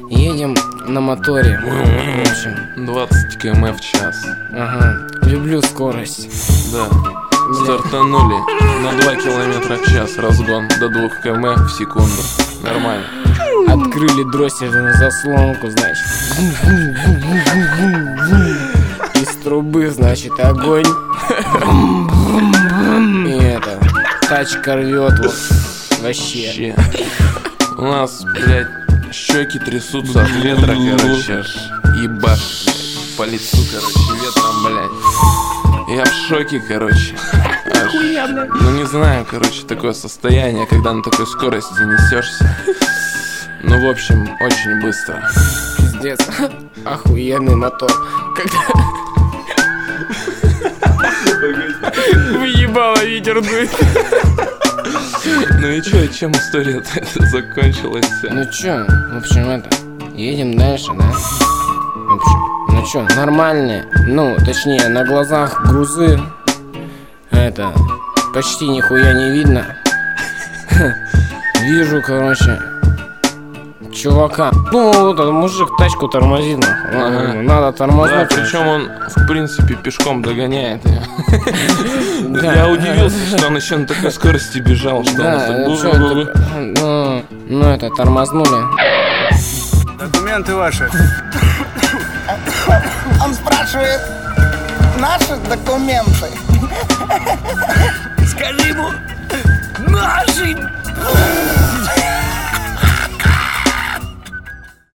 Едем на моторе. В общем, 20 км в час. ага, люблю скорость. Да. Стартанули на 2 км в час. Разгон до 2 км в секунду. Нормально. Открыли дроссельную заслонку, значит. Из трубы, значит, огонь. И это, тачка рвет вот. Вообще. У нас, блядь, щеки трясутся от ветра, короче. Ебашь, блядь, по лицу, короче, ветром, блядь. Я в шоке, короче. Ну не знаю, короче, такое состояние, когда на такой скорости несешься. Ну, в общем, очень быстро. Пиздец. Охуенный мотор. Когда... Выебало, ветер дует. Ну и чё, чем история-то закончилась? Ну чё, в общем, это, едем дальше, да? В общем, ну чё, нормальные. Ну, точнее, на глазах грузы. Это, почти нихуя не видно. Вижу, короче, чувака. Ну, вот этот мужик тачку тормозит, нахуй. Ага. Надо тормознуть. Да, причем он, в принципе, пешком догоняет ее. Да. Я удивился, что он еще на такой скорости бежал, что Да, он чё, это, ну это, тормознули. Документы ваши. Он спрашивает наши документы. Скажи ему, наши.